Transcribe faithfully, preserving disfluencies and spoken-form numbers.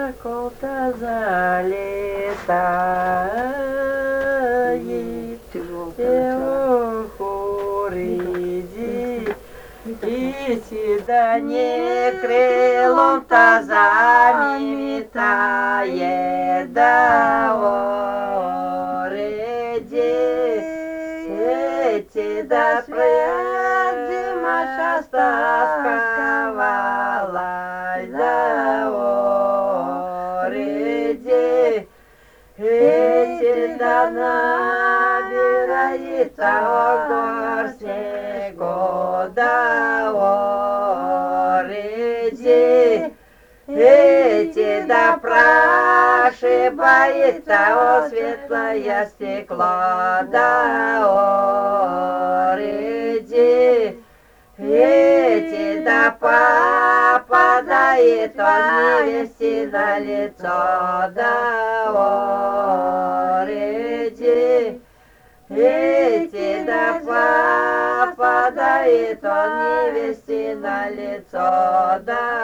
сокол-то залетает, и уходит, и седание крылом-то заметает, да ореди, эти да прежде Маша стасковалась, да ореди, эти да набирается огор снегу, да ореди, эти да прошибается о светлое стекло, да ореди, эти да попадает он невесте на лицо, да ореди, эти да попадает он невесте на лицо, да